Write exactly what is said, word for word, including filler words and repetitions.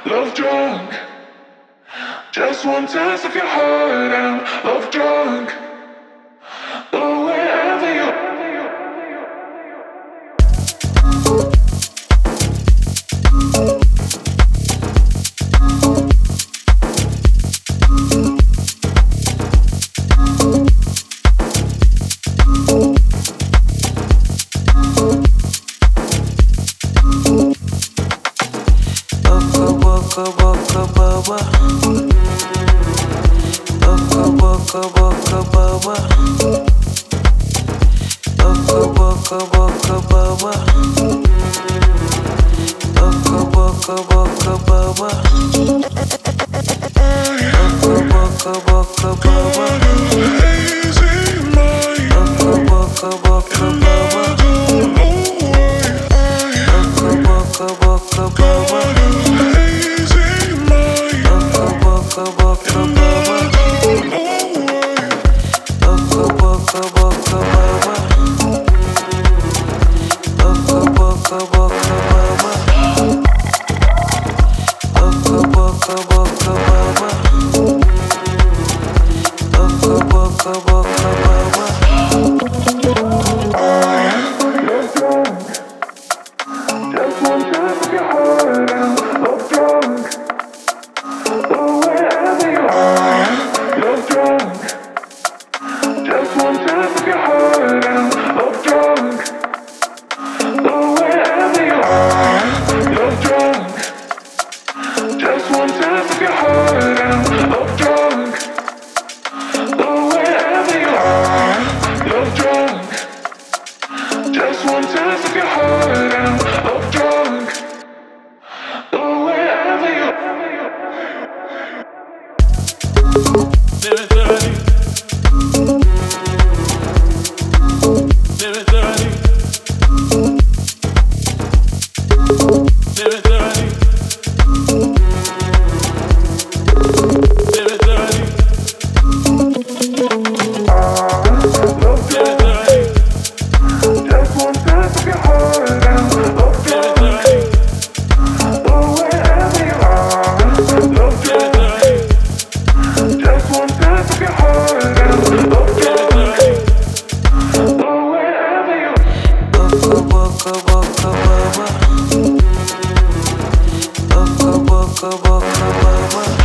love drunk. Just one taste of your heart, I'm love drunk. Oh, wherever you Boca, boca, boba. Boca, boca, boca, boba. Boca, boca, boca, boba. Boca, boca, boca, boba. Boca, boca, boca, boba. Boca, boca, boca, boba. Boca, boca, boca, boba. Boca, boca, boba. Boca, boca, boca, boba. Boca, boca, boca, boba. Boca, boca, boca, boba. Boca, boca, boca, boba. just one taste of your heart, I'm love drunk. Oh, wherever you are, love drunk. Just one taste of your heart, I'm love drunk. Oh, wherever you are, love drunk. Just one taste of your heart, I'm love drunk. Oh, wherever you are, love drunk. Just one taste of your heart, I'm love drunk. Oh, wherever you Live it dirty. Live it dirty. Live it dirty. Live it dirty. love drunk. Just one taste of your heart, I'm love drunk. Oh, wherever you are, love drunk. Just one taste of your heart, I'm love drunk. Oh, wherever you Boca, boca, boca, boba. Boca, boca, boca, boba.